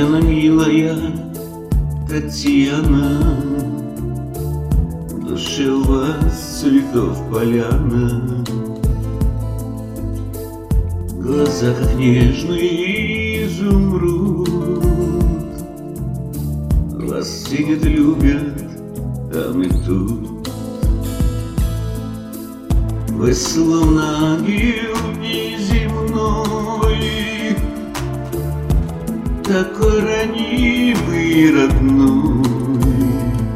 Татьяна, милая, Татьяна, в душе у вас цветов поляна, глаза как нежный изумруд, вас ценят, любят там и тут. Вы словно ангел неземной, такой ранимый и родной.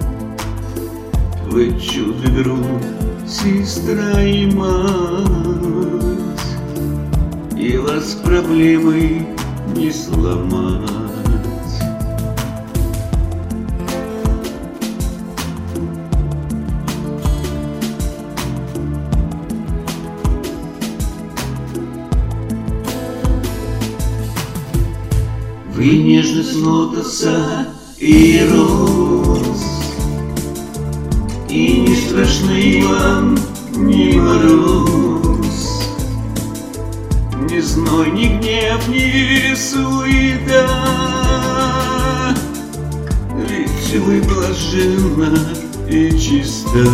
Вы чудо друг, сестра и мать, и вас проблемой не сломать. Вы нежность лотоса и роз, и не страшны вам ни мороз, ни зной, ни гнев, ни суета. Ведь вы блаженна и чиста.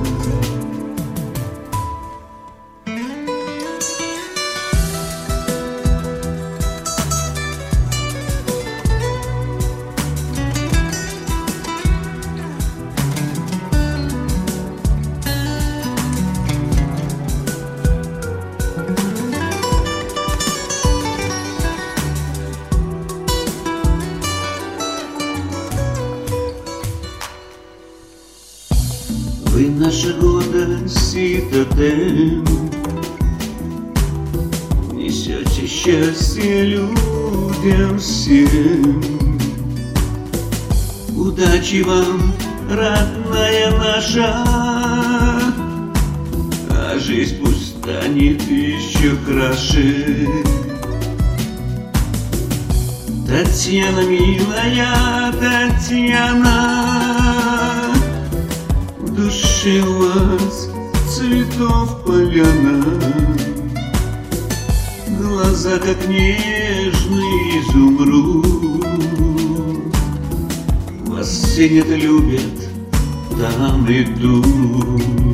Вы наша гордость и тотем, несете счастье людям всем. Удачи вам, родная наша, а жизнь пусть станет еще краше. Татьяна, милая Татьяна, в душе у вас цветов поляна, глаза как нежный изумруд, вас ценят, любят там и тут.